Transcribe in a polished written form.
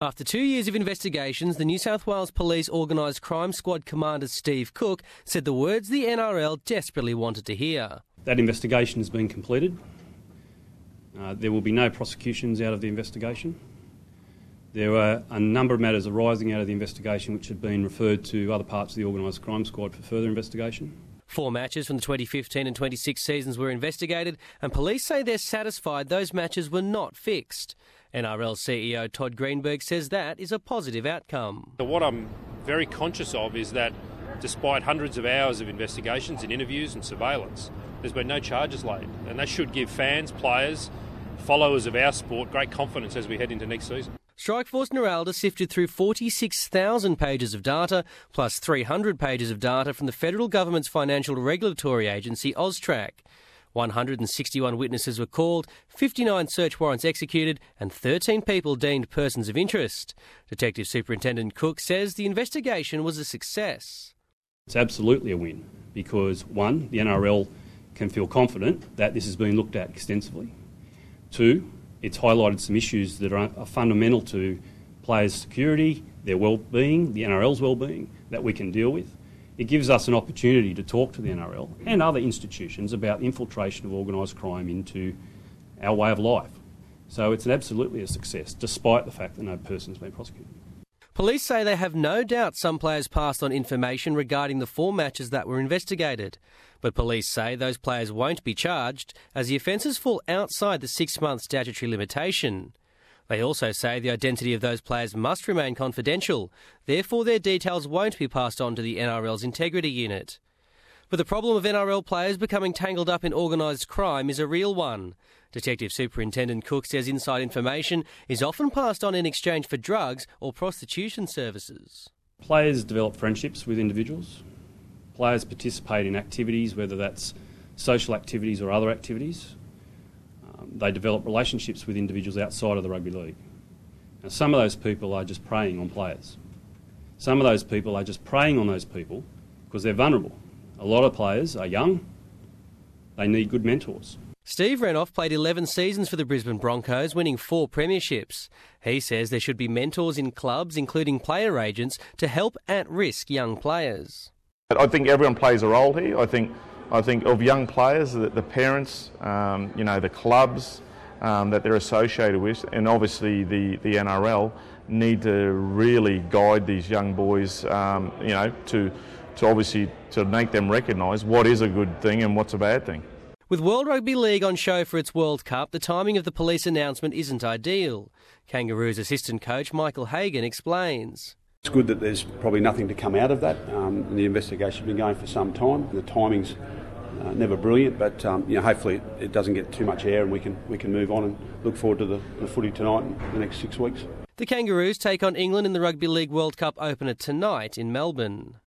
After 2 years of investigations, the New South Wales Police Organised Crime Squad Commander Steve Cook said the words the NRL desperately wanted to hear. That investigation has been completed. There will be no prosecutions out of the investigation. There were a number of matters arising out of the investigation which have been referred to other parts of the Organised Crime Squad for further investigation. 4 matches from the 2015 and 26 seasons were investigated, and police say they're satisfied those matches were not fixed. NRL CEO Todd Greenberg says that is a positive outcome. What I'm very conscious of is that despite hundreds of hours of investigations and interviews and surveillance, there's been no charges laid, and that should give fans, players, followers of our sport great confidence as we head into next season. Strikeforce Naralda sifted through 46,000 pages of data, plus 300 pages of data from the federal government's financial regulatory agency, AUSTRAC. 161 witnesses were called, 59 search warrants executed, and 13 people deemed persons of interest. Detective Superintendent Cook says the investigation was a success. It's absolutely a win because, 1, the NRL can feel confident that this has been looked at extensively. 2, it's highlighted some issues that are fundamental to players' security, their well-being, the NRL's well-being, that we can deal with. It gives us an opportunity to talk to the NRL and other institutions about infiltration of organised crime into our way of life. So it's absolutely a success, despite the fact that no person's been prosecuted. Police say they have no doubt some players passed on information regarding the 4 matches that were investigated. But police say those players won't be charged as the offences fall outside the 6-month statutory limitation. They also say the identity of those players must remain confidential, therefore their details won't be passed on to the NRL's integrity unit. But the problem of NRL players becoming tangled up in organised crime is a real one. Detective Superintendent Cook says inside information is often passed on in exchange for drugs or prostitution services. Players develop friendships with individuals. Players participate in activities, whether that's social activities or other activities. They develop relationships with individuals outside of the rugby league. Now, some of those people are just preying on players. Some of those people are just preying on those people because they're vulnerable. A lot of players are young. They need good mentors. Steve Renouf played 11 seasons for the Brisbane Broncos, winning 4 premierships. He says there should be mentors in clubs, including player agents, to help at-risk young players. I think everyone plays a role here. I think of young players, the parents, the clubs that they're associated with, and obviously the NRL need to really guide these young boys, to obviously to make them recognise what is a good thing and what's a bad thing. With World Rugby League on show for its World Cup, the timing of the police announcement isn't ideal. Kangaroos assistant coach Michael Hagan explains. It's good that there's probably nothing to come out of that. The investigation's been going for some time. The timing's never brilliant, but hopefully it doesn't get too much air and we can move on and look forward to the footy tonight and the next 6 weeks. The Kangaroos take on England in the Rugby League World Cup opener tonight in Melbourne.